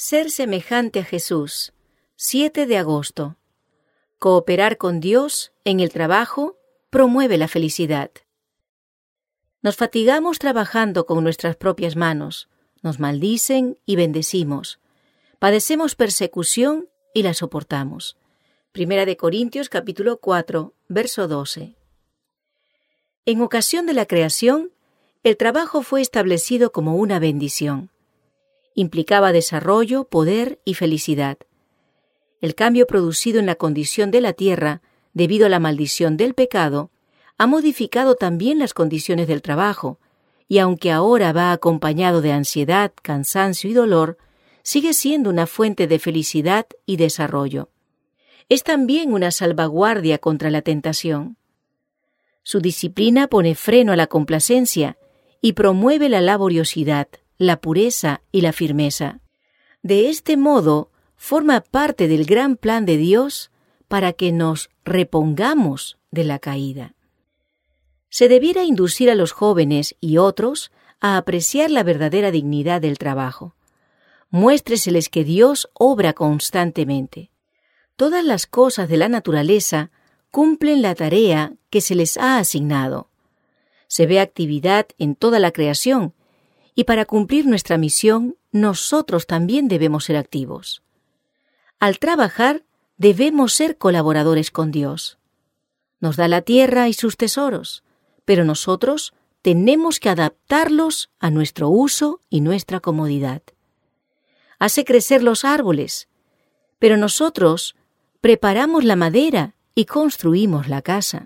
Ser semejante a Jesús. 7 de agosto. Cooperar con Dios en el trabajo promueve la felicidad. Nos fatigamos trabajando con nuestras propias manos, nos maldicen y bendecimos. Padecemos persecución y la soportamos. 1 de Corintios capítulo 4, verso 12. En ocasión de la creación, el trabajo fue establecido como una bendición. Implicaba desarrollo, poder y felicidad. El cambio producido en la condición de la tierra, debido a la maldición del pecado, ha modificado también las condiciones del trabajo, y aunque ahora va acompañado de ansiedad, cansancio y dolor, sigue siendo una fuente de felicidad y desarrollo. Es también una salvaguardia contra la tentación. Su disciplina pone freno a la complacencia y promueve la laboriosidad, la pureza y la firmeza. De este modo, forma parte del gran plan de Dios para que nos repongamos de la caída. Se debiera inducir a los jóvenes y otros a apreciar la verdadera dignidad del trabajo. Muéstreseles que Dios obra constantemente. Todas las cosas de la naturaleza cumplen la tarea que se les ha asignado. Se ve actividad en toda la creación, y para cumplir nuestra misión, nosotros también debemos ser activos. Al trabajar, debemos ser colaboradores con Dios. Nos da la tierra y sus tesoros, pero nosotros tenemos que adaptarlos a nuestro uso y nuestra comodidad. Hace crecer los árboles, pero nosotros preparamos la madera y construimos la casa.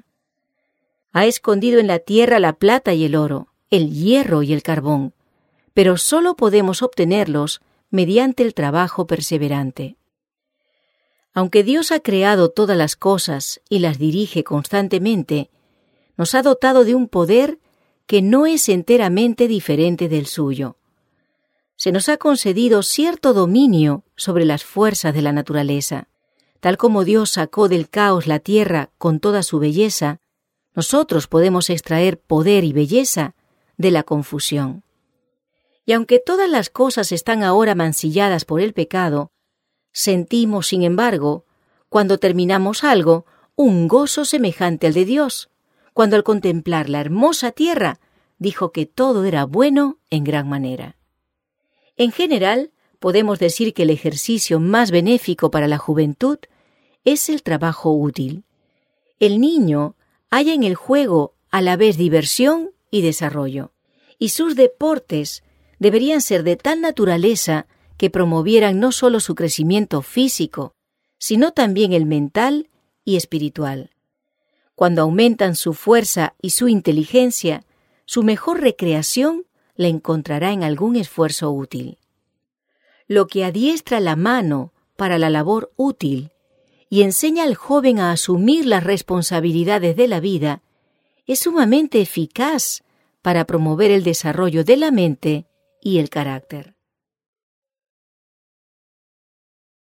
Ha escondido en la tierra la plata y el oro, el hierro y el carbón, pero solo podemos obtenerlos mediante el trabajo perseverante. Aunque Dios ha creado todas las cosas y las dirige constantemente, nos ha dotado de un poder que no es enteramente diferente del suyo. Se nos ha concedido cierto dominio sobre las fuerzas de la naturaleza. Tal como Dios sacó del caos la tierra con toda su belleza, nosotros podemos extraer poder y belleza de la confusión. Y aunque todas las cosas están ahora mancilladas por el pecado, sentimos, sin embargo, cuando terminamos algo, un gozo semejante al de Dios, cuando al contemplar la hermosa tierra, dijo que todo era bueno en gran manera. En general, podemos decir que el ejercicio más benéfico para la juventud es el trabajo útil. El niño halla en el juego a la vez diversión y desarrollo, y sus deportes deberían ser de tal naturaleza que promovieran no solo su crecimiento físico, sino también el mental y espiritual. Cuando aumentan su fuerza y su inteligencia, su mejor recreación la encontrará en algún esfuerzo útil. Lo que adiestra la mano para la labor útil y enseña al joven a asumir las responsabilidades de la vida es sumamente eficaz para promover el desarrollo de la mente y el carácter.